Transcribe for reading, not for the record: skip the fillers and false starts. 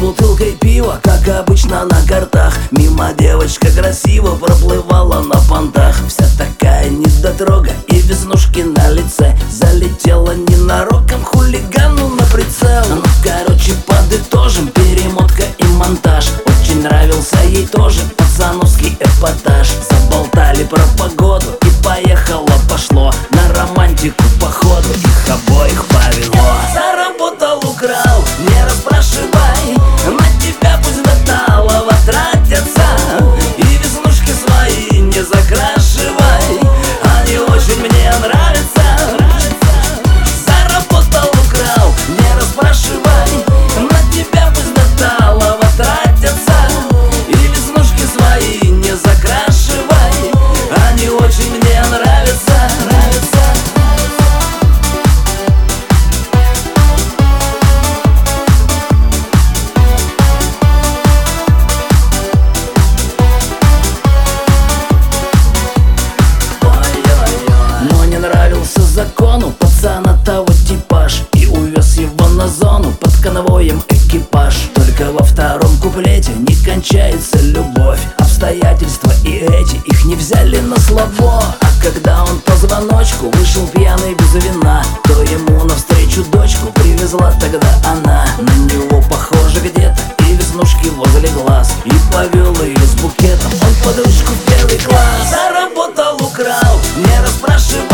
бутылкой пива, как обычно на картах. Мимо девочка красиво проплывала на понтах. Вся такая недотрога и веснушки на лице. Залетела ненароком хулигану на прицел. Ну короче, подытожим, перемотка и монтаж. Очень нравился ей тоже пацановский эпатаж. Заболтали про погоду и поехало пошло на романтику походу. Их обоих повело. Заработал, украл, не расспрашивай. На тебя пусть до талого тратятся. И веснушки свои не закрашивай. Они очень мне нравятся. Заработал, украл, не расспрашивай. На тебя пусть до талого тратятся. И веснушки свои не закрашивай. Они очень мне нравятся. Закону пацана того типаж, и увез его на зону под конвоем экипаж. Только во втором куплете не кончается любовь. Обстоятельства и эти их не взяли на слабо. А когда он по звоночку вышел пьяный без вина, то ему навстречу дочку привезла тогда она. На него похоже где-то и веснушки возле глаз. И повел ее с букетом он под ручку в первый класс. Заработал, украл, не расспрашивай.